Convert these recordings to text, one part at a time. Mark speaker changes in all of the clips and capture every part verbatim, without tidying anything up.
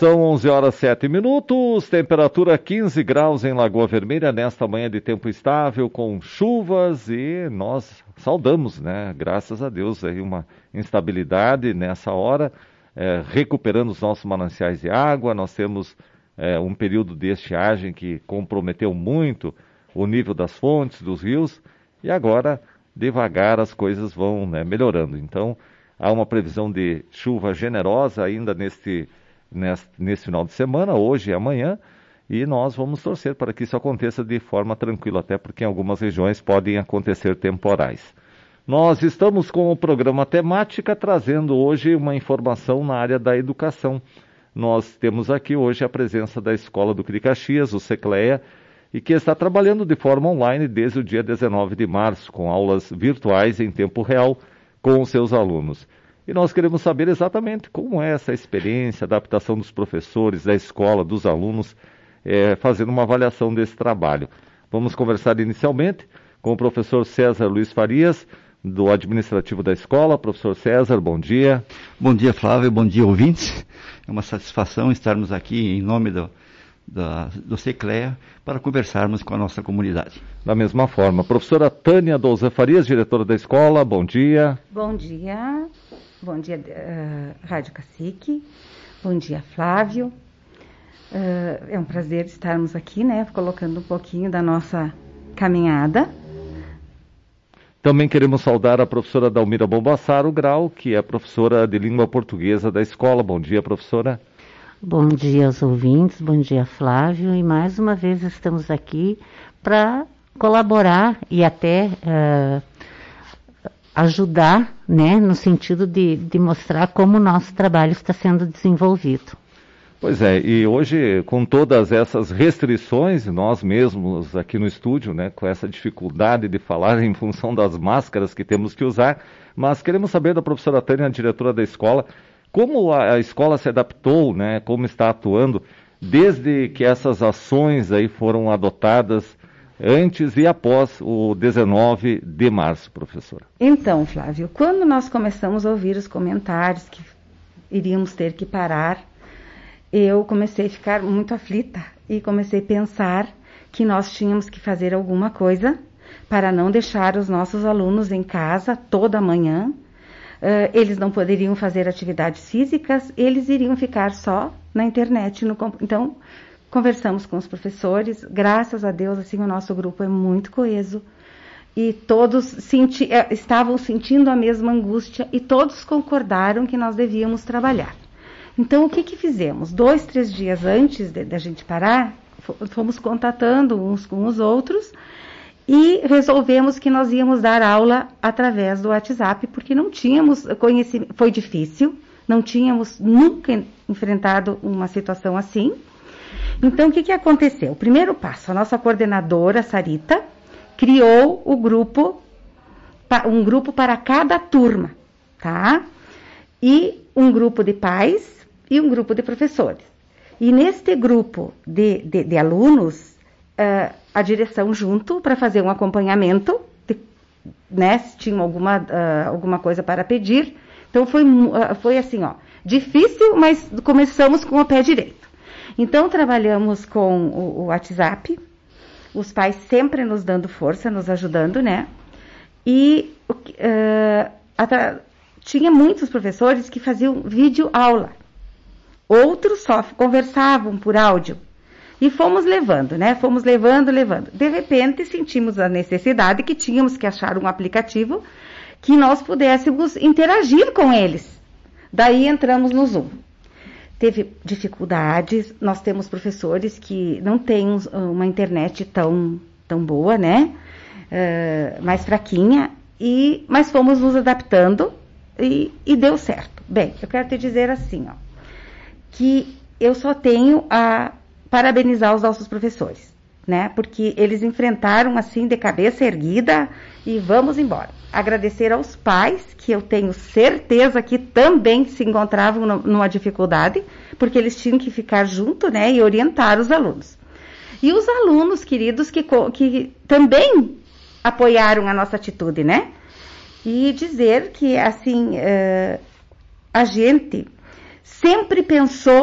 Speaker 1: São onze horas e sete minutos, temperatura quinze graus em Lagoa Vermelha, nesta manhã de tempo estável, com chuvas, e nós saudamos, né, graças a Deus, aí uma instabilidade nessa hora, é, recuperando os nossos mananciais de água. Nós temos é, um período de estiagem que comprometeu muito o nível das fontes, dos rios, e agora, devagar, as coisas vão, né, melhorando. Então, há uma previsão de chuva generosa ainda neste Nesse, nesse final de semana, hoje e amanhã, e nós vamos torcer para que isso aconteça de forma tranquila, até porque em algumas regiões podem acontecer temporais. Nós estamos com o programa Temática, trazendo hoje uma informação na área da educação. Nós temos aqui hoje a presença da Escola do Caxias, o SECLEA, e que está trabalhando de forma online desde o dia dezenove de março, com aulas virtuais em tempo real com os seus alunos. E nós queremos saber exatamente como é essa experiência, adaptação dos professores, da escola, dos alunos, é, fazendo uma avaliação desse trabalho. Vamos conversar inicialmente com o professor César Luiz Farias, do administrativo da escola. Professor César, bom dia.
Speaker 2: Bom dia, Flávio, bom dia, ouvintes. É uma satisfação estarmos aqui em nome do, da, do SECLEA para conversarmos com a nossa comunidade.
Speaker 1: Da mesma forma, professora Tânia Douza Farias, diretora da escola, bom dia.
Speaker 3: Bom dia. Bom dia, uh, Rádio Cacique. Bom dia, Flávio. Uh, é um prazer estarmos aqui, né, colocando um pouquinho da nossa caminhada.
Speaker 1: Também queremos saudar a professora Dalmira Bombassaro Grau, que é professora de língua portuguesa da escola. Bom dia, professora.
Speaker 4: Bom dia aos ouvintes, bom dia, Flávio. E mais uma vez estamos aqui para colaborar e até Uh, ajudar, né, no sentido de, de mostrar como o nosso trabalho está sendo desenvolvido.
Speaker 1: Pois é, e hoje, com todas essas restrições, nós mesmos aqui no estúdio, né, com essa dificuldade de falar em função das máscaras que temos que usar, mas queremos saber da professora Tânia, a diretora da escola, como a, a escola se adaptou, né, como está atuando, desde que essas ações aí foram adotadas antes e após o dezenove de março, professora.
Speaker 3: Então, Flávio, quando nós começamos a ouvir os comentários que iríamos ter que parar, eu comecei a ficar muito aflita e comecei a pensar que nós tínhamos que fazer alguma coisa para não deixar os nossos alunos em casa toda manhã. Uh, eles não poderiam fazer atividades físicas, eles iriam ficar só na internet. No comp- então, conversamos com os professores, graças a Deus, assim, o nosso grupo é muito coeso, e todos senti, estavam sentindo a mesma angústia, e todos concordaram que nós devíamos trabalhar. Então, o que que fizemos? Dois, três dias antes da gente parar, fomos contatando uns com os outros, e resolvemos que nós íamos dar aula através do WhatsApp, porque não tínhamos conhecimento, foi difícil, não tínhamos nunca enfrentado uma situação assim. Então, o que que aconteceu? O primeiro passo, a nossa coordenadora, Sarita, criou o grupo, um grupo para cada turma, tá? E um grupo de pais e um grupo de professores. E neste grupo de, de, de alunos, uh, a direção junto para fazer um acompanhamento, de, né, se tinham alguma, uh, alguma coisa para pedir. Então, foi, uh, foi assim, ó, difícil, mas começamos com o pé direito. Então, trabalhamos com o, o WhatsApp, os pais sempre nos dando força, nos ajudando, né? E uh, atra- tinha muitos professores que faziam vídeo aula. Outros só conversavam por áudio. E fomos levando, né? Fomos levando, levando. De repente, sentimos a necessidade que tínhamos que achar um aplicativo que nós pudéssemos interagir com eles. Daí entramos no Zoom. Teve dificuldades, nós temos professores que não têm uma internet tão, tão boa, né? Uh, mais fraquinha, e, mas fomos nos adaptando e, e deu certo. Bem, eu quero te dizer assim, ó, que eu só tenho a parabenizar os nossos professores, né? Porque eles enfrentaram assim de cabeça erguida e vamos embora. Agradecer aos pais, que eu tenho certeza que também se encontravam no, numa dificuldade, porque eles tinham que ficar junto, né, e orientar os alunos. E os alunos queridos que, que também apoiaram a nossa atitude, né? E dizer que, assim, uh, a gente sempre pensou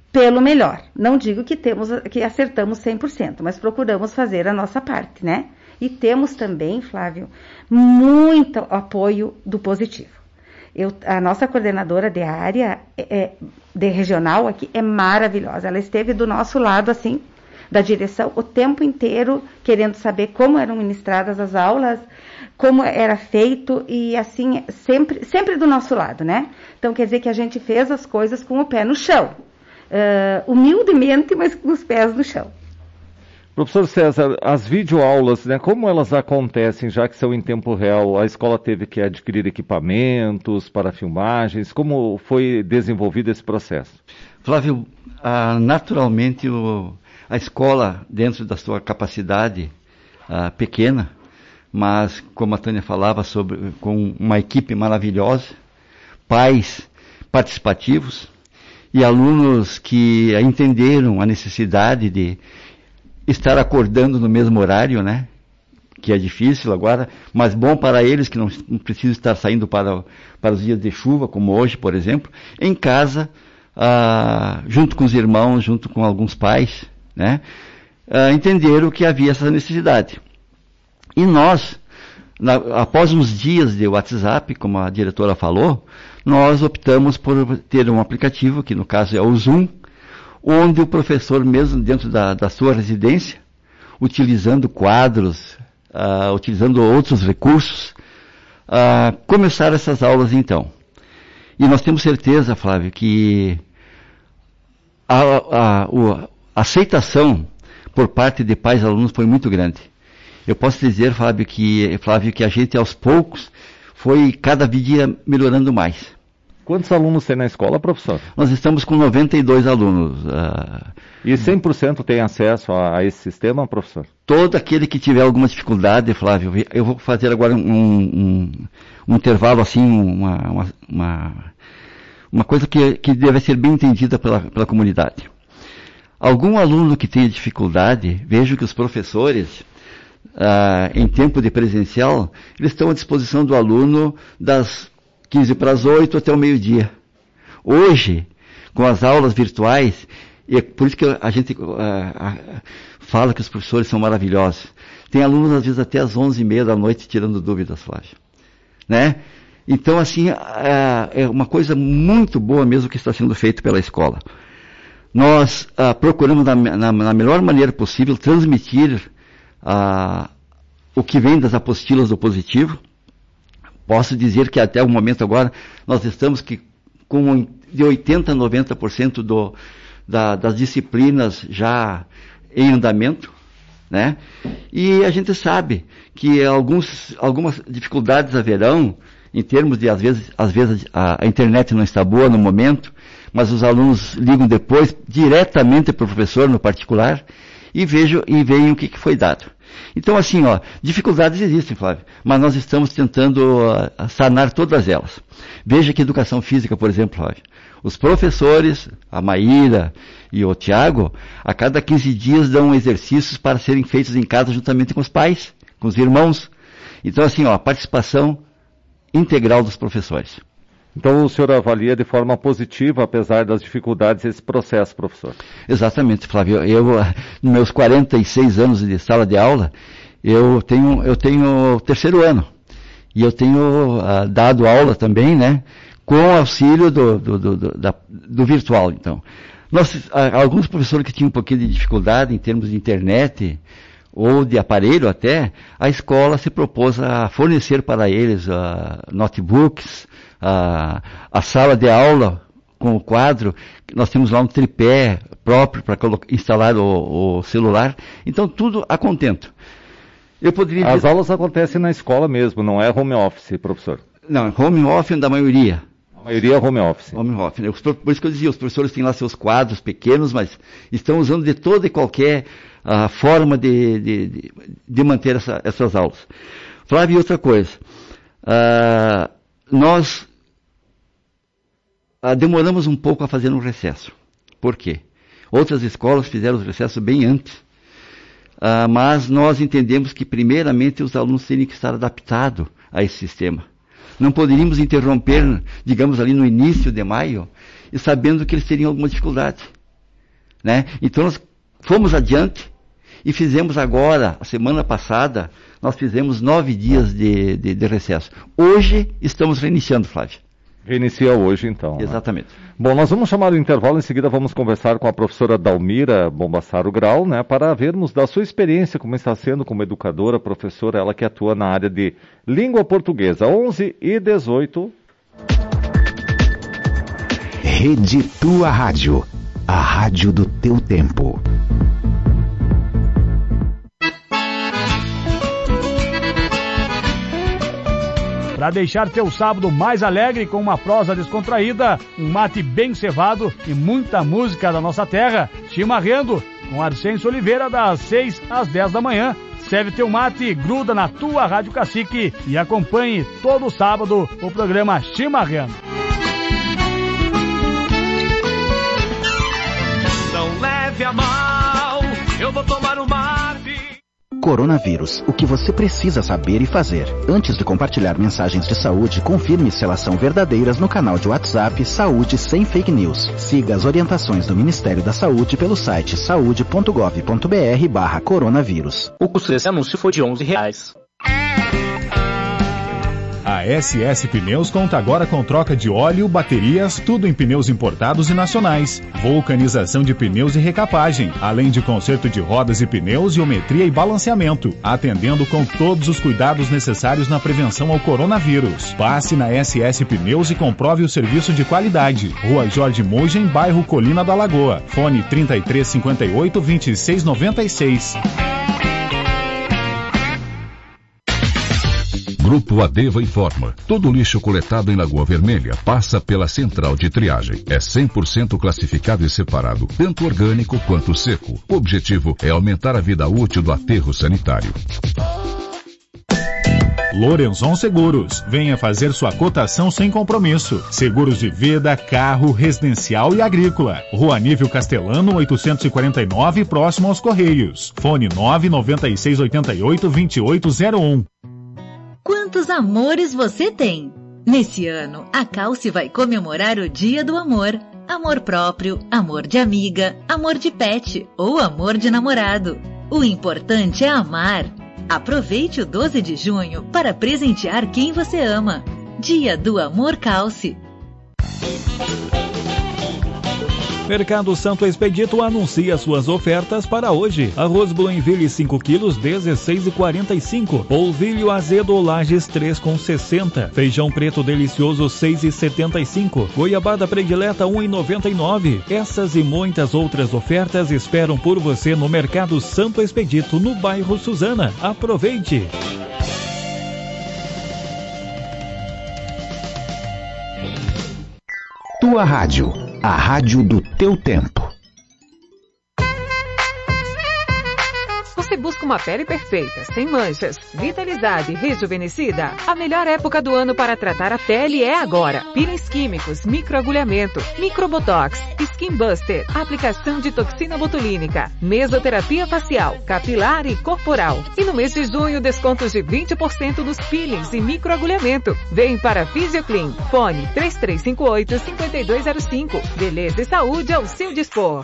Speaker 3: pelo melhor. Não digo que temos que acertamos cem por cento, mas procuramos fazer a nossa parte, né? E temos também, Flávio, muito apoio do positivo. Eu, a nossa coordenadora de área, é, de regional aqui, é maravilhosa. Ela esteve do nosso lado, assim, da direção, o tempo inteiro, querendo saber como eram ministradas as aulas, como era feito, e assim, sempre, sempre do nosso lado, né? Então, quer dizer que a gente fez as coisas com o pé no chão. Uh, humildemente, mas com os pés no chão.
Speaker 1: Professor César, as videoaulas, né, como elas acontecem, já que são em tempo real? A escola teve que adquirir equipamentos para filmagens? Como foi desenvolvido esse processo?
Speaker 2: Flávio, ah, naturalmente o, a escola, dentro da sua capacidade ah, pequena, mas como a Tânia falava, sobre, com uma equipe maravilhosa, pais participativos e alunos que entenderam a necessidade de estar acordando no mesmo horário, né? Que é difícil agora, mas bom para eles que não, não precisam estar saindo para, para os dias de chuva, como hoje, por exemplo, em casa, ah, junto com os irmãos, junto com alguns pais, né? Ah, entenderam que havia essa necessidade. E nós, na, após uns dias de WhatsApp, como a diretora falou, nós optamos por ter um aplicativo, que no caso é o Zoom, onde o professor, mesmo dentro da, da sua residência, utilizando quadros, uh, utilizando outros recursos, uh, começar essas aulas então. E nós temos certeza, Flávio, que a, a, a aceitação por parte de pais e alunos foi muito grande. Eu posso dizer, Flávio, que, Flávio, que a gente aos poucos foi cada dia melhorando mais.
Speaker 1: Quantos alunos tem na escola, professor?
Speaker 2: Nós estamos com noventa e dois alunos. Uh,
Speaker 1: e cem por cento tem acesso a, a esse sistema, professor?
Speaker 2: Todo aquele que tiver alguma dificuldade, Flávio, eu vou fazer agora um, um, um intervalo assim, uma, uma, uma, uma coisa que, que deve ser bem entendida pela, pela comunidade. Algum aluno que tenha dificuldade, vejo que os professores, uh, em tempo de presencial, eles estão à disposição do aluno das quinze para as oito até o meio-dia. Hoje, com as aulas virtuais, e é por isso que a gente uh, uh, fala que os professores são maravilhosos. Tem alunos, às vezes, até às onze e meia da noite tirando dúvidas, Flávio. Né? Então, assim, uh, é uma coisa muito boa mesmo que está sendo feito pela escola. Nós uh, procuramos, na, na, na melhor maneira possível, transmitir uh, o que vem das apostilas do positivo. Posso dizer que até o momento agora nós estamos que, com de oitenta a noventa por cento do, da, das disciplinas já em andamento, né? E a gente sabe que alguns, algumas dificuldades haverão em termos de, às vezes, às vezes a, a internet não está boa no momento, mas os alunos ligam depois diretamente para o professor no particular e vejam e veem o que, que foi dado. Então, assim, ó, dificuldades existem, Flávio, mas nós estamos tentando uh, sanar todas elas. Veja que educação física, por exemplo, Flávio. Os professores, a Maíra e o Tiago, a cada quinze dias dão exercícios para serem feitos em casa juntamente com os pais, com os irmãos. Então, assim, ó, a participação integral dos professores.
Speaker 1: Então o senhor avalia de forma positiva, apesar das dificuldades, esse processo, professor?
Speaker 2: Exatamente, Flávio. Eu, nos meus quarenta e seis anos de sala de aula, eu tenho, eu tenho terceiro ano. E eu tenho uh, dado aula também, né, com auxílio do, do, do, do, da, do virtual, então. Nós, uh, alguns professores que tinham um pouquinho de dificuldade em termos de internet, ou de aparelho até, a escola se propôs a fornecer para eles uh, notebooks, uh, a sala de aula com o quadro, nós temos lá um tripé próprio para instalar o, o celular, então tudo a contento. Eu poderia
Speaker 1: As
Speaker 2: dizer...
Speaker 1: aulas acontecem na escola mesmo, não é home office, professor?
Speaker 2: Não, home office da maioria.
Speaker 1: A maioria é home office.
Speaker 2: Home office. Né? Por isso que eu dizia, os professores têm lá seus quadros pequenos, mas estão usando de toda e qualquer a forma de, de, de, de manter essa, essas aulas. Flávio, e outra coisa. Uh, nós uh, demoramos um pouco a fazer um recesso. Por quê? Outras escolas fizeram o recesso bem antes. Uh, mas nós entendemos que, primeiramente, os alunos teriam que estar adaptados a esse sistema. Não poderíamos interromper, digamos, ali no início de maio, e sabendo que eles teriam alguma dificuldade. né? Então nós fomos adiante e fizemos agora, a semana passada, nós fizemos nove dias de, de, de recesso. Hoje estamos reiniciando, Flávio.
Speaker 1: Reinicia hoje, então.
Speaker 2: Exatamente.
Speaker 1: Né? Bom, nós vamos chamar o intervalo, em seguida vamos conversar com a professora Dalmira Bombassaro Grau, né, para vermos da sua experiência, como está sendo como educadora, professora, ela que atua na área de língua portuguesa. onze e dezoito.
Speaker 5: Rede Tua Rádio, a rádio do teu tempo.
Speaker 6: Para deixar teu sábado mais alegre com uma prosa descontraída, um mate bem cevado e muita música da nossa terra, Chimarrando, com Arcêncio Oliveira, das seis às dez da manhã. Serve teu mate, gruda na tua Rádio Cacique e acompanhe todo sábado o programa Chimarrando.
Speaker 7: Não leve a mal, eu vou tomar um mate.
Speaker 5: Coronavírus, o que você precisa saber e fazer. Antes de compartilhar mensagens de saúde, confirme se elas são verdadeiras no canal de WhatsApp Saúde Sem Fake News. Siga as orientações do Ministério da Saúde pelo site saúde ponto gov ponto br barra coronavírus.
Speaker 8: O custo desse anúncio foi de onze reais.
Speaker 9: A S S Pneus conta agora com troca de óleo, baterias, tudo em pneus importados e nacionais, vulcanização de pneus e recapagem, além de conserto de rodas e pneus, geometria e balanceamento, atendendo com todos os cuidados necessários na prevenção ao coronavírus. Passe na S S Pneus e comprove o serviço de qualidade. Rua Jorge Mugem, bairro Colina da Lagoa. Fone trinta e três, cinquenta e oito, vinte e seis, noventa e seis.
Speaker 10: Grupo Adeva informa. Todo lixo coletado em Lagoa Vermelha passa pela central de triagem. É cem por cento classificado e separado, tanto orgânico quanto seco. O objetivo é aumentar a vida útil do aterro sanitário.
Speaker 9: Lorenzon Seguros. Venha fazer sua cotação sem compromisso. Seguros de vida, carro, residencial e agrícola. Rua Nível Castelano, oitocentos e quarenta e nove, próximo aos Correios. Fone nove nove seis oito oito, dois oito zero um.
Speaker 11: Quantos amores você tem? Nesse ano, a Calce vai comemorar o Dia do Amor. Amor próprio, amor de amiga, amor de pet ou amor de namorado. O importante é amar. Aproveite o doze de junho para presentear quem você ama. Dia do Amor Calce.
Speaker 12: Mercado Santo Expedito anuncia suas ofertas para hoje. Arroz Bluenville cinco quilos, dezesseis reais e quarenta e cinco. Polvilho azedo Lages três reais e sessenta. Feijão preto delicioso seis reais e setenta e cinco. Goiabada predileta um real e noventa e nove. Essas e muitas outras ofertas esperam por você no Mercado Santo Expedito, no bairro Suzana. Aproveite!
Speaker 5: Tua Rádio, a rádio do teu tempo.
Speaker 13: Você busca uma pele perfeita, sem manchas, vitalizada e rejuvenescida? A melhor época do ano para tratar a pele é agora. Peelings químicos, microagulhamento, microbotox, skin buster, aplicação de toxina botulínica, mesoterapia facial, capilar e corporal. E no mês de junho, descontos de vinte por cento dos peelings e microagulhamento. Vem para Fisioclean. Fone três três cinco oito, cinco dois zero cinco. Beleza e saúde ao seu dispor.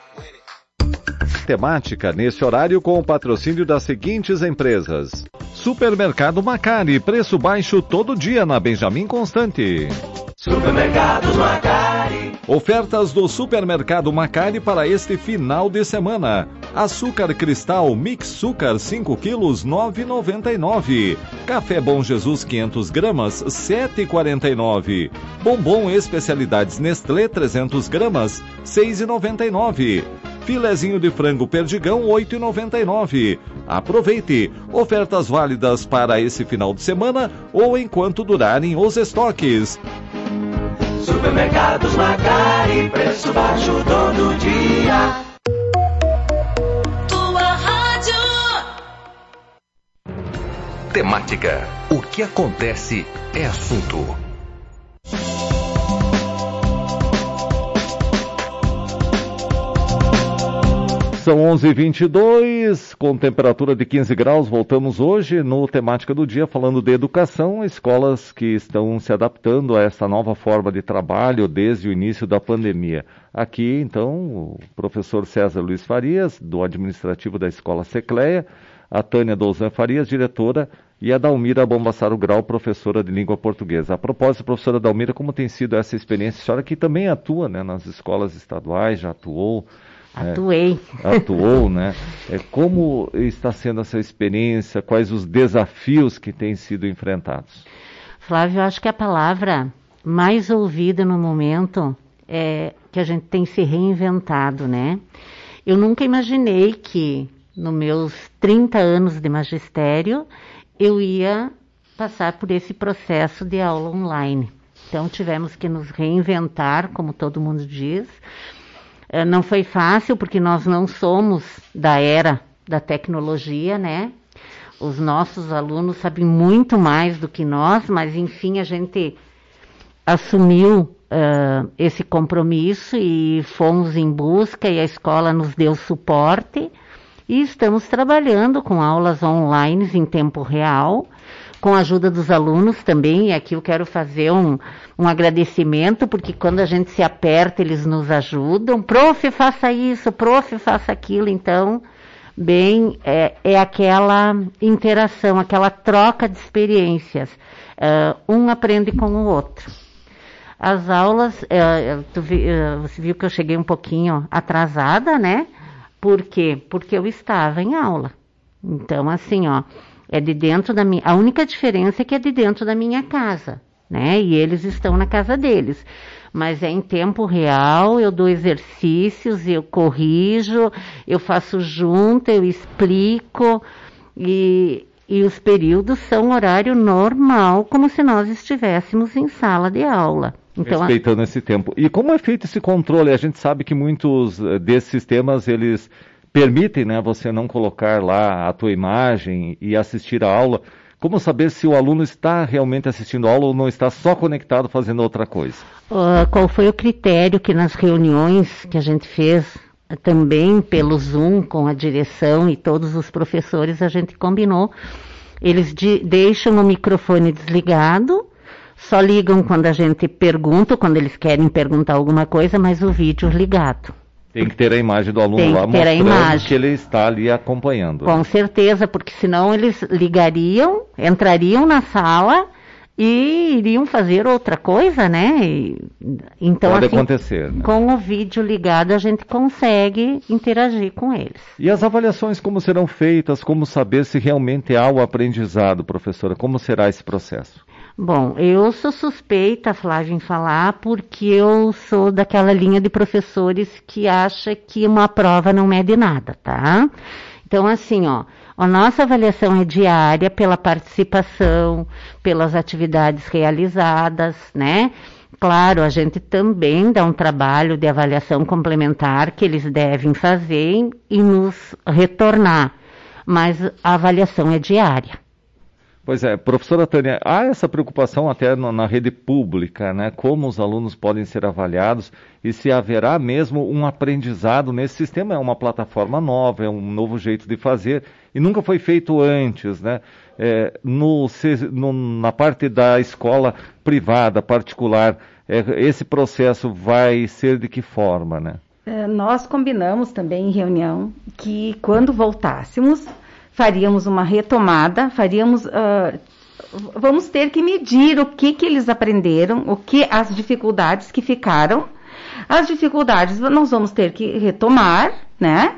Speaker 1: Temática nesse horário com o patrocínio das seguintes empresas: Supermercado Macari, preço baixo todo dia na Benjamin Constante.
Speaker 7: Supermercado Macari.
Speaker 1: Ofertas do Supermercado Macari para este final de semana. Açúcar Cristal Mix Sucar cinco quilos, nove reais e noventa e nove. Café Bom Jesus quinhentas gramas, sete reais e quarenta e nove. Bombom Especialidades Nestlé trezentas gramas, seis reais e noventa e nove. Filezinho de frango Perdigão, oito reais e noventa e nove. Aproveite! Ofertas válidas para esse final de semana ou enquanto durarem os estoques.
Speaker 7: Supermercados Macari, preço baixo todo dia.
Speaker 11: Tua Rádio.
Speaker 10: Temática. O que acontece é assunto.
Speaker 1: São onze e vinte e dois, com temperatura de quinze graus. Voltamos hoje no Temática do Dia, falando de educação, escolas que estão se adaptando a essa nova forma de trabalho desde o início da pandemia. Aqui, então, o professor César Luiz Farias, do administrativo da Escola Secleia, a Tânia Douzan Farias, diretora, e a Dalmira Bombassaro Grau, professora de língua portuguesa. A propósito, professora Dalmira, como tem sido essa experiência? A senhora que também atua, né, nas escolas estaduais, já atuou.
Speaker 4: Atuei.
Speaker 1: É, atuou, né? É, como está sendo essa experiência? Quais os desafios que têm sido enfrentados?
Speaker 4: Flávio, eu acho que a palavra mais ouvida no momento é que a gente tem se reinventado, né? Eu nunca imaginei que, nos meus trinta anos de magistério, eu ia passar por esse processo de aula online. Então, tivemos que nos reinventar, como todo mundo diz. Não foi fácil, porque nós não somos da era da tecnologia, né? Os nossos alunos sabem muito mais do que nós, mas, enfim, a gente assumiu uh, esse compromisso e fomos em busca, e a escola nos deu suporte, e estamos trabalhando com aulas online em tempo real, com a ajuda dos alunos também, e aqui eu quero fazer um, um agradecimento, porque quando a gente se aperta, eles nos ajudam. Prof, faça isso, prof, faça aquilo. Então, bem, é, é aquela interação, aquela troca de experiências. Uh, um aprende com o outro. As aulas, uh, tu vi, uh, você viu que eu cheguei um pouquinho atrasada, né? Por quê? Porque eu estava em aula. Então, assim, ó, é de dentro da minha... A única diferença é que é de dentro da minha casa, né? E eles estão na casa deles. Mas é em tempo real, eu dou exercícios, eu corrijo, eu faço junto, eu explico, e, e os períodos são horário normal, como se nós estivéssemos em sala de aula. Então,
Speaker 1: respeitando a... esse tempo. E como é feito esse controle? A gente sabe que muitos desses sistemas, eles permitem, né, você não colocar lá a tua imagem e assistir a aula. Como saber se o aluno está realmente assistindo a aula ou não está só conectado fazendo outra coisa?
Speaker 4: Uh, qual foi o critério que nas reuniões que a gente fez uh, também pelo Zoom com a direção e todos os professores, a gente combinou? Eles de, deixam o microfone desligado, só ligam quando a gente pergunta, quando eles querem perguntar alguma coisa, mas o vídeo ligado.
Speaker 1: Tem que ter a imagem do aluno Tem lá mostrando que ele está ali acompanhando.
Speaker 4: Com certeza, porque senão eles ligariam, entrariam na sala e iriam fazer outra coisa, né? E, então,
Speaker 1: Pode
Speaker 4: assim,
Speaker 1: acontecer. Né?
Speaker 4: Com o vídeo ligado, a gente consegue interagir com eles.
Speaker 1: E as avaliações como serão feitas? Como saber se realmente há o aprendizado, professora? Como será esse processo?
Speaker 4: Bom, eu sou suspeita, Flávia, em falar, porque eu sou daquela linha de professores que acha que uma prova não mede nada, tá? Então, assim, ó, a nossa avaliação é diária pela participação, pelas atividades realizadas, né? Claro, a gente também dá um trabalho de avaliação complementar que eles devem fazer e nos retornar, mas a avaliação é diária.
Speaker 1: Pois é, professora Tânia, há essa preocupação até no, na rede pública, né? Como os alunos podem ser avaliados e se haverá mesmo um aprendizado nesse sistema. É uma plataforma nova, é um novo jeito de fazer e nunca foi feito antes, né? É, no, no, na parte da escola privada, particular, é, esse processo vai ser de que forma, né?
Speaker 3: É, nós combinamos também em reunião que quando voltássemos, faríamos uma retomada, faríamos, uh, vamos ter que medir o que, que eles aprenderam, o que as dificuldades que ficaram. As dificuldades nós vamos ter que retomar, né?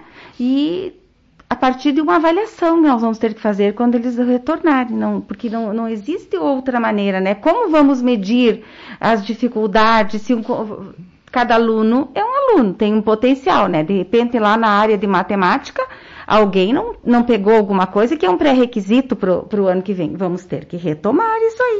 Speaker 3: E a partir de uma avaliação nós vamos ter que fazer quando eles retornarem, não, porque não, não existe outra maneira, né? Como vamos medir as dificuldades se um, cada aluno é um aluno, tem um potencial, né? De repente lá na área de matemática, alguém não, não pegou alguma coisa que é um pré-requisito para o ano que vem. Vamos ter que retomar isso aí.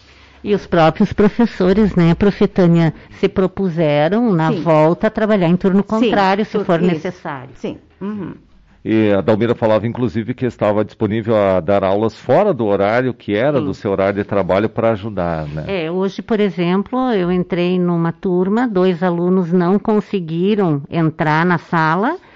Speaker 4: E os próprios professores, né, Profetânia, se propuseram na Sim. volta a trabalhar em turno contrário, Sim, se for isso. necessário.
Speaker 3: Sim. Uhum.
Speaker 1: E a Dalmira falava, inclusive, que estava disponível a dar aulas fora do horário que era Sim. do seu horário de trabalho para ajudar, né?
Speaker 4: É, hoje, por exemplo, eu entrei numa turma, dois alunos não conseguiram entrar na sala,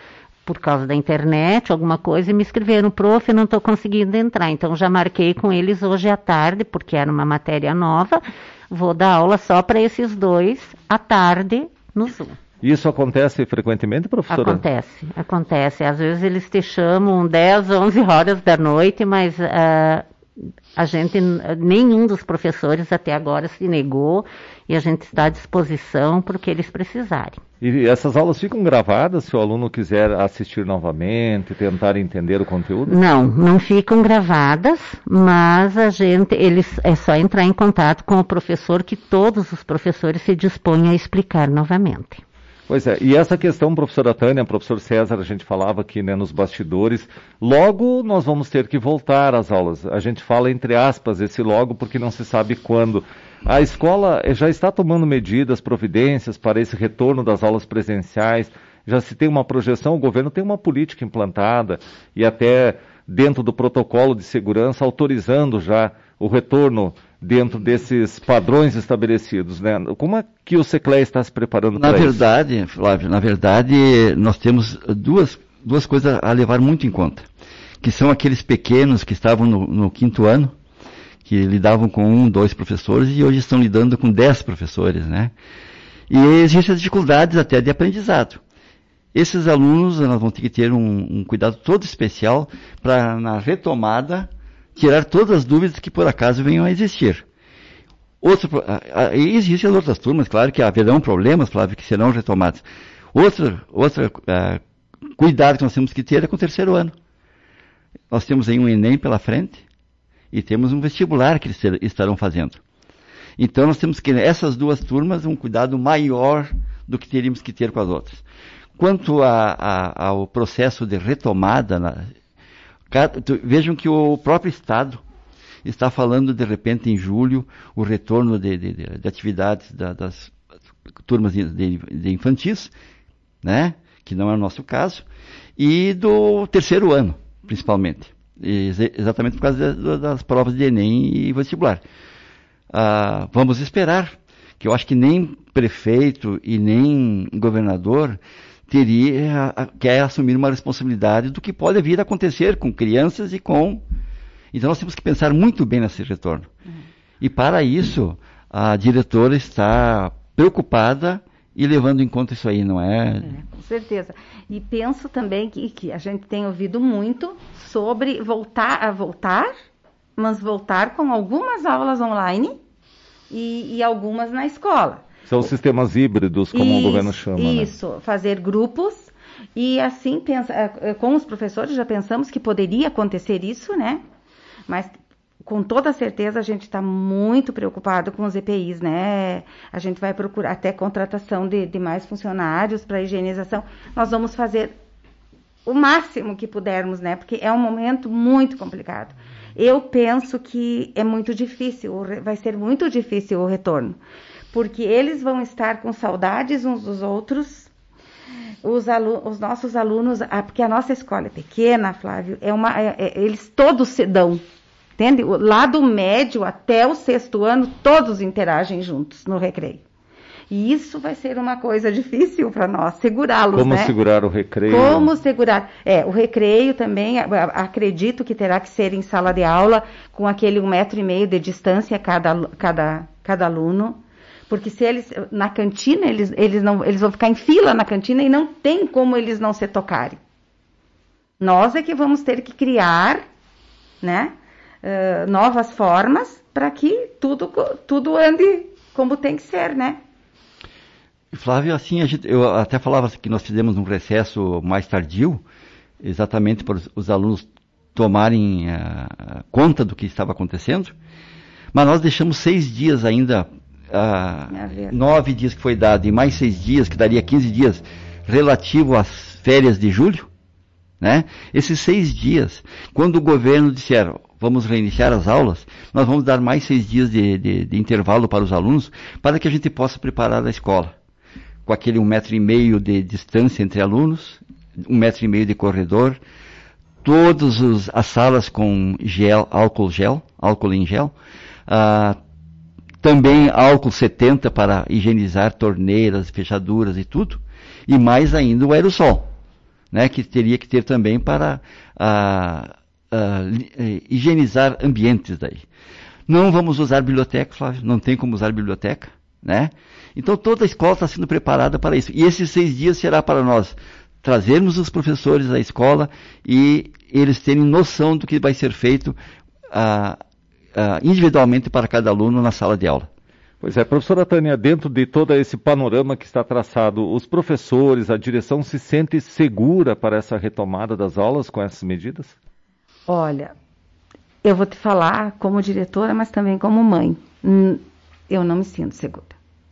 Speaker 4: por causa da internet, alguma coisa, e me escreveram, prof, eu não estou conseguindo entrar. Então, já marquei com eles hoje à tarde, porque era uma matéria nova, vou dar aula só para esses dois à tarde no Zoom.
Speaker 1: Isso acontece frequentemente, professora?
Speaker 4: Acontece, acontece. Às vezes eles te chamam dez, onze horas da noite, mas uh, a gente, nenhum dos professores até agora se negou e a gente está à disposição porque eles precisarem.
Speaker 1: E essas aulas ficam gravadas se o aluno quiser assistir novamente, tentar entender o conteúdo?
Speaker 4: Não, não ficam gravadas, mas a gente, eles, é só entrar em contato com o professor que todos os professores se dispõem a explicar novamente.
Speaker 1: Pois é, e essa questão, professora Tânia, professor César, a gente falava aqui, né, nos bastidores, logo nós vamos ter que voltar às aulas. A gente fala entre aspas esse logo porque não se sabe quando. A escola já está tomando medidas, providências para esse retorno das aulas presenciais, já se tem uma projeção, o governo tem uma política implantada e até dentro do protocolo de segurança autorizando já o retorno dentro desses padrões estabelecidos, né? Como é que o SECLEA está se preparando para isso?
Speaker 2: Na verdade, Flávio, na verdade, nós temos duas, duas coisas a levar muito em conta, que são aqueles pequenos que estavam no, no quinto ano, que lidavam com um, dois professores, e hoje estão lidando com dez professores, né? E existem dificuldades até de aprendizado. Esses alunos, nós vamos ter que ter um, um cuidado todo especial para, na retomada, tirar todas as dúvidas que por acaso venham a existir. Outro, e existem as outras turmas, claro que haverão problemas, Flávio, que serão retomados. Outro, outro uh, cuidado que nós temos que ter é com o terceiro ano. Nós temos aí um Enem pela frente e temos um vestibular que eles estarão fazendo. Então nós temos que, essas duas turmas, um cuidado maior do que teríamos que ter com as outras. Quanto a, a, ao processo de retomada, na, vejam que o próprio Estado está falando, de repente, em julho, o retorno de, de, de atividades da, das turmas de, de, de infantis, né, que não é o nosso caso, e do terceiro ano, principalmente, ex exatamente por causa de, das provas de Enem e vestibular. Ah, vamos esperar, que eu acho que nem prefeito e nem governador teria, quer assumir uma responsabilidade do que pode vir a acontecer com crianças e com... Então nós temos que pensar muito bem nesse retorno. Uhum. E para isso, a diretora está preocupada e levando em conta isso aí, não é?
Speaker 3: É, com certeza. E penso também que, que a gente tem ouvido muito sobre voltar a voltar, mas voltar com algumas aulas online e, e algumas na escola.
Speaker 1: São os sistemas híbridos, como isso, o governo chama.
Speaker 3: Isso, né? Fazer grupos e assim, pensa, com os professores já pensamos que poderia acontecer isso, né? Mas com toda certeza a gente está muito preocupado com os E P Is, né? A gente vai procurar até contratação de, de mais funcionários para higienização. Nós vamos fazer o máximo que pudermos, né? Porque é um momento muito complicado. Eu penso que é muito difícil, vai ser muito difícil o retorno. Porque eles vão estar com saudades uns dos outros, os, alu os nossos alunos, ah, porque a nossa escola é pequena, Flávio, é uma, é, é, eles todos se dão, entende? Lá do médio até o sexto ano, todos interagem juntos no recreio. E isso vai ser uma coisa difícil para nós, segurá-los,
Speaker 1: Como
Speaker 3: né?
Speaker 1: segurar o recreio?
Speaker 3: Como segurar? É, o recreio também, acredito que terá que ser em sala de aula, com aquele um metro e meio de distância cada, cada, cada aluno. Porque se eles, na cantina, eles, eles, não, eles vão ficar em fila na cantina e não tem como eles não se tocarem. Nós é que vamos ter que criar, né, uh, novas formas para que tudo, tudo ande como tem que ser, né?
Speaker 2: Flávio, assim, a gente, eu até falava que nós fizemos um recesso mais tardio, exatamente para os, os alunos tomarem uh, conta do que estava acontecendo, mas nós deixamos seis dias ainda... Ah, nove dias que foi dado e mais seis dias, que daria quinze dias, relativo às férias de julho, né? Esses seis dias, quando o governo disser, vamos reiniciar as aulas, nós vamos dar mais seis dias de, de, de intervalo para os alunos, para que a gente possa preparar a escola, com aquele um metro e meio de distância entre alunos, um metro e meio de corredor, todas as salas com gel, álcool gel, álcool em gel, ah, também álcool setenta para higienizar torneiras, fechaduras e tudo. E mais ainda o aerossol. né, que teria que ter também para a, a, a, higienizar ambientes daí. Não vamos usar biblioteca, Flávio, não tem como usar biblioteca, né? Então toda a escola está sendo preparada para isso. E esses seis dias será para nós trazermos os professores à escola e eles terem noção do que vai ser feito ah, ah, individualmente para cada aluno na sala de aula.
Speaker 1: Pois é, professora Tânia, dentro de todo esse panorama que está traçado, os professores, a direção se sente segura para essa retomada das aulas com essas medidas?
Speaker 3: Olha, eu vou te falar como diretora, mas também como mãe. Eu não me sinto segura.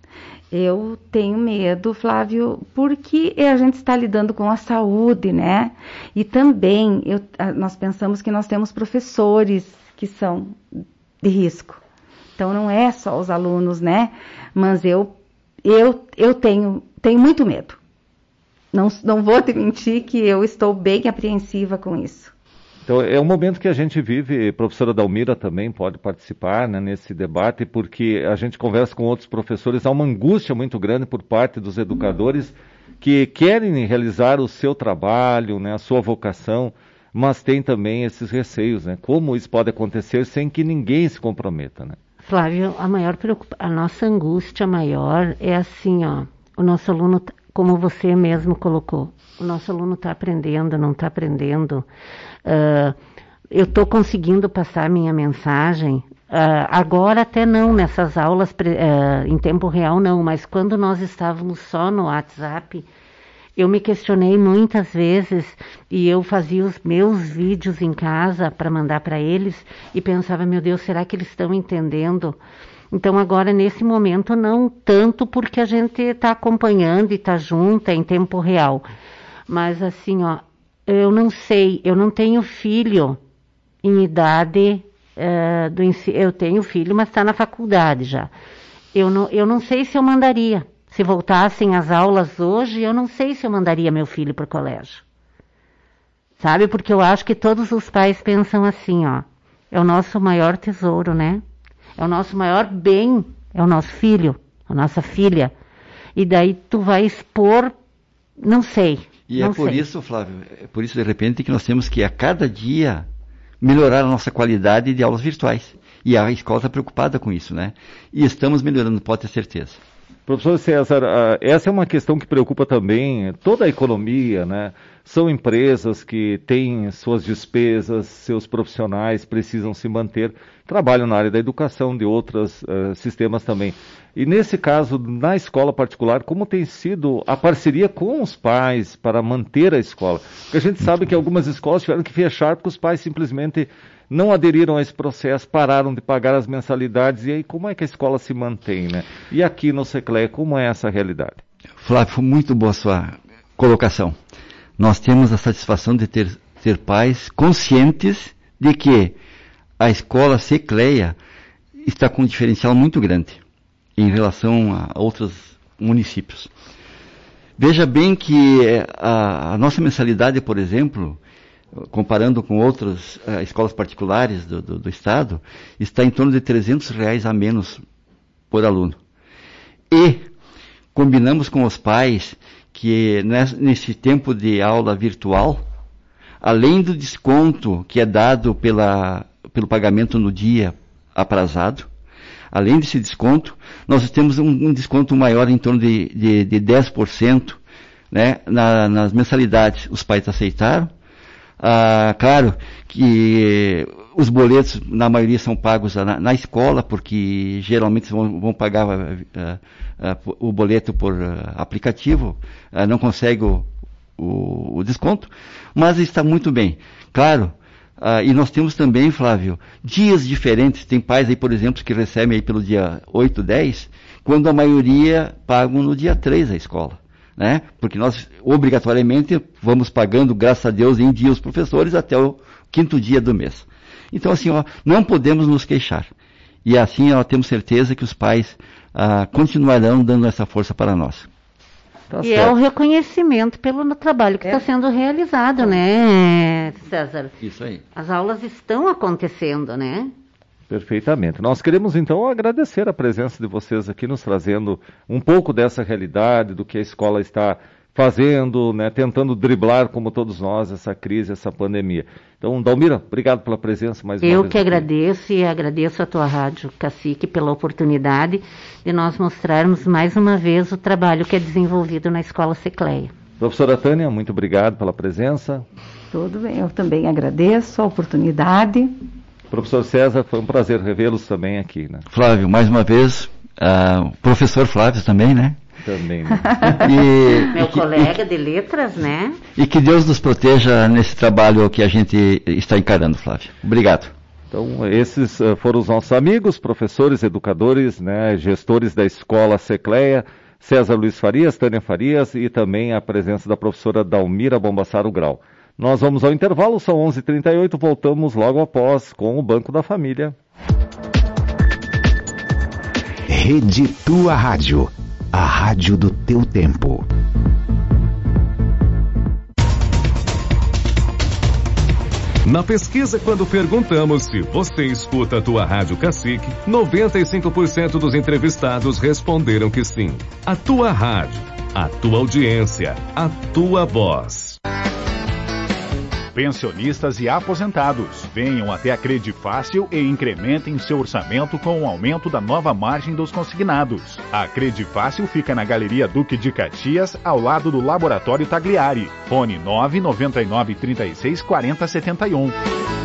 Speaker 3: Eu tenho medo, Flávio, porque a gente está lidando com a saúde, né? E também eu, nós pensamos que nós temos professores que são de risco. Então não é só os alunos, né? Mas eu, eu, eu tenho, tenho muito medo. Não, não vou te mentir que eu estou bem apreensiva com isso.
Speaker 1: Então é um momento que a gente vive, professora Dalmira também pode participar, né, nesse debate, porque a gente conversa com outros professores, há uma angústia muito grande por parte dos educadores que querem realizar o seu trabalho, né, a sua vocação, mas tem também esses receios, né? Como isso pode acontecer sem que ninguém se comprometa, né?
Speaker 4: Flávio, a maior preocupa... a nossa angústia maior é assim, ó, o nosso aluno, como você mesmo colocou, o nosso aluno está aprendendo, não está aprendendo, uh, eu estou conseguindo passar minha mensagem, uh, agora até não, nessas aulas uh, em tempo real não, mas quando nós estávamos só no WhatsApp, eu me questionei muitas vezes e eu fazia os meus vídeos em casa para mandar para eles e pensava, meu Deus, será que eles estão entendendo? Então agora nesse momento não tanto porque a gente está acompanhando e está junto, é em tempo real. Mas assim, ó, eu não sei, eu não tenho filho em idade uh, do ensino, eu tenho filho, mas está na faculdade já. Eu não, eu não sei se eu mandaria. Se voltassem as aulas hoje, eu não sei se eu mandaria meu filho para o colégio. Sabe? Porque eu acho que todos os pais pensam assim, ó. É o nosso maior tesouro, né? É o nosso maior bem, é o nosso filho, a nossa filha. E daí tu vai expor, não sei.
Speaker 2: E
Speaker 4: não
Speaker 2: é por
Speaker 4: sei.
Speaker 2: isso, Flávio, é por isso de repente que nós temos que a cada dia melhorar a nossa qualidade de aulas virtuais. E a escola está preocupada com isso, né? E estamos melhorando, pode ter certeza.
Speaker 1: Professor César, essa é uma questão que preocupa também toda a economia, né? São empresas que têm suas despesas, seus profissionais precisam se manter, trabalham na área da educação, de outros uh, sistemas também. E nesse caso, na escola particular, como tem sido a parceria com os pais para manter a escola? Porque a gente sabe que algumas escolas tiveram que fechar porque os pais simplesmente não aderiram a esse processo, pararam de pagar as mensalidades, e aí como é que a escola se mantém, né? E aqui no SECLEA, como é essa realidade?
Speaker 2: Flávio, foi muito boa a sua colocação. Nós temos a satisfação de ter, ter pais conscientes de que a escola SECLEA está com um diferencial muito grande em relação a outros municípios. Veja bem que a, a nossa mensalidade, por exemplo, comparando com outras uh, escolas particulares do, do, do estado, está em torno de trezentos reais a menos por aluno. E combinamos com os pais que nesse tempo de aula virtual, além do desconto que é dado pela, pelo pagamento no dia aprazado, além desse desconto, nós temos um, um desconto maior em torno de, de, de dez por cento, né, na, nas mensalidades. Os pais aceitaram. Ah, claro que os boletos, na maioria, são pagos na, na escola, porque geralmente vão, vão pagar uh, uh, o boleto por uh, aplicativo, uh, não consegue o, o, o desconto, mas está muito bem. Claro, uh, e nós temos também, Flávio, dias diferentes. Tem pais aí, por exemplo, que recebem aí pelo dia oito, dez, quando a maioria pagam no dia três a escola. Né? Porque nós, obrigatoriamente, vamos pagando, graças a Deus, em dia os professores até o quinto dia do mês. Então, assim, ó, não podemos nos queixar. E assim, ó, temos certeza que os pais ah, continuarão dando essa força para nós.
Speaker 4: Tá e certo. É o reconhecimento pelo trabalho que está é. sendo realizado, né, César?
Speaker 2: Isso aí.
Speaker 4: As aulas estão acontecendo, né?
Speaker 1: Perfeitamente. Nós queremos, então, agradecer a presença de vocês aqui, nos trazendo um pouco dessa realidade, do que a escola está fazendo, né, tentando driblar, como todos nós, essa crise, essa pandemia. Então, Dalmira, obrigado pela presença mais uma vez.
Speaker 4: Eu que agradeço e agradeço a tua Rádio Cacique pela oportunidade de nós mostrarmos mais uma vez o trabalho que é desenvolvido na Escola Secleia.
Speaker 1: Professora Tânia, muito obrigado pela presença.
Speaker 3: Tudo bem, eu também agradeço a oportunidade.
Speaker 1: Professor César, foi um prazer revê-los também aqui, né?
Speaker 2: Flávio, mais uma vez, uh, professor Flávio também, né?
Speaker 1: Também, né?
Speaker 4: E, Meu e que, colega e, de letras, né?
Speaker 2: E que Deus nos proteja nesse trabalho que a gente está encarando, Flávio. Obrigado.
Speaker 1: Então, esses uh, foram os nossos amigos, professores, educadores, né, gestores da Escola Secleia, César Luiz Farias, Tânia Farias e também a presença da professora Dalmira Bombassaro Grau. Nós vamos ao intervalo, são onze e trinta e oito, voltamos logo após com o Banco da Família.
Speaker 5: Rede Tua Rádio, a rádio do teu tempo.
Speaker 14: Na pesquisa, quando perguntamos se você escuta a tua Rádio Cacique, noventa e cinco por cento dos entrevistados responderam que sim. A tua rádio, a tua audiência, a tua voz.
Speaker 9: Pensionistas e aposentados, venham até a Credifácil e incrementem seu orçamento com o aumento da nova margem dos consignados. A Credifácil fica na Galeria Duque de Caxias, ao lado do Laboratório Tagliari. Fone nove nove nove, trinta e seis, quarenta, setenta e um.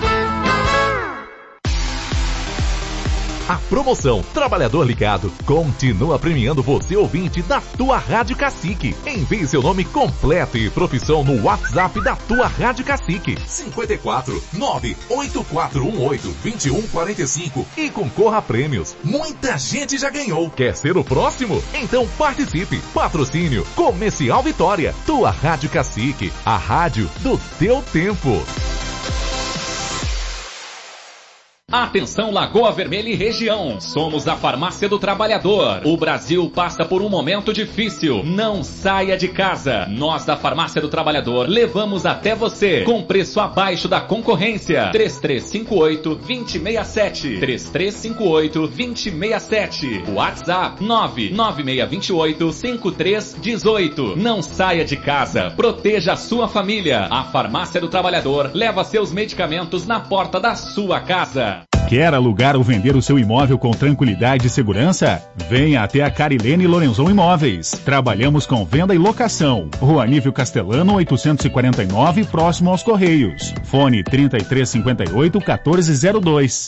Speaker 15: A promoção Trabalhador Ligado continua premiando você, ouvinte da tua Rádio Cacique. Envie seu nome completo e profissão no WhatsApp da tua Rádio Cacique. cinco quatro nove oito quatro um oito dois um quatro cinco e concorra a prêmios. Muita gente já ganhou. Quer ser o próximo? Então participe. Patrocínio Comercial Vitória. Tua Rádio Cacique. A rádio do teu tempo.
Speaker 16: Atenção Lagoa Vermelha e região, somos a Farmácia do Trabalhador. O Brasil passa por um momento difícil, não saia de casa. Nós da Farmácia do Trabalhador levamos até você, com preço abaixo da concorrência. três três cinco oito, dois zero seis sete, três três cinco oito, dois zero seis sete, WhatsApp nove nove seis dois oito, cinco três um oito. Não saia de casa, proteja a sua família. A Farmácia do Trabalhador leva seus medicamentos na porta da sua casa.
Speaker 9: Quer alugar ou vender o seu imóvel com tranquilidade e segurança? Venha até a Carilene Lorenzon Imóveis. Trabalhamos com venda e locação. Rua Nívio Castelano, oitocentos e quarenta e nove, próximo aos Correios. Fone trinta e três cinquenta e oito, quatorze zero dois.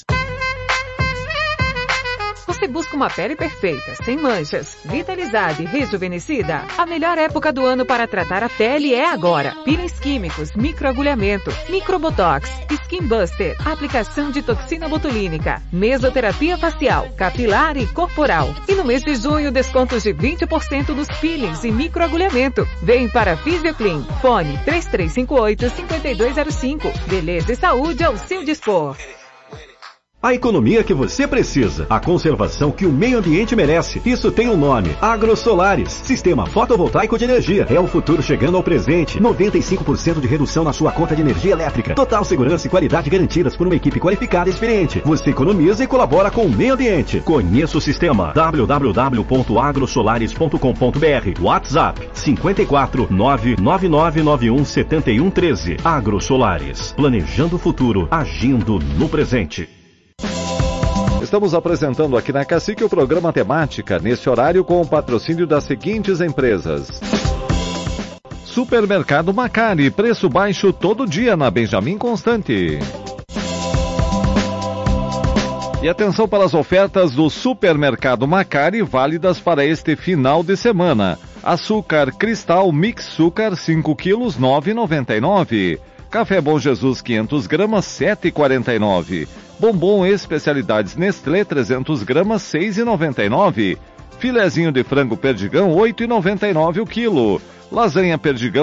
Speaker 13: Você busca uma pele perfeita, sem manchas, vitalizada e rejuvenescida? A melhor época do ano para tratar a pele é agora. Peelings químicos, microagulhamento, microbotox, skin buster, aplicação de toxina botulínica, mesoterapia facial, capilar e corporal. E no mês de junho, descontos de vinte por cento dos peelings e microagulhamento. Vem para Fisioclean. Fone três três cinco oito, cinco dois zero cinco. Beleza e saúde ao seu dispor.
Speaker 17: A economia que você precisa, a conservação que o meio ambiente merece. Isso tem um nome: AgroSolares, sistema fotovoltaico de energia. É o futuro chegando ao presente. noventa e cinco por cento de redução na sua conta de energia elétrica. Total segurança e qualidade garantidas por uma equipe qualificada e experiente. Você economiza e colabora com o meio ambiente. Conheça o sistema. w w w ponto agrosolares ponto com ponto b r. WhatsApp cinco quatro nove nove nove nove um sete um um três. AgroSolares, planejando o futuro, agindo no presente.
Speaker 1: Estamos apresentando aqui na Cacique o programa Temática, nesse horário com o patrocínio das seguintes empresas. Supermercado Macari, preço baixo todo dia na Benjamin Constante. E atenção para as ofertas do Supermercado Macari, válidas para este final de semana. Açúcar Cristal Mix Açúcar cinco quilos, nove reais e noventa e nove centavos. Café Bom Jesus quinhentas gramas, sete reais e quarenta e nove centavos. Bombom Especialidades Nestlé trezentas gramas, seis reais e noventa e nove centavos. Filezinho de frango Perdigão, oito reais e noventa e nove centavos o quilo. Lasanha Perdigão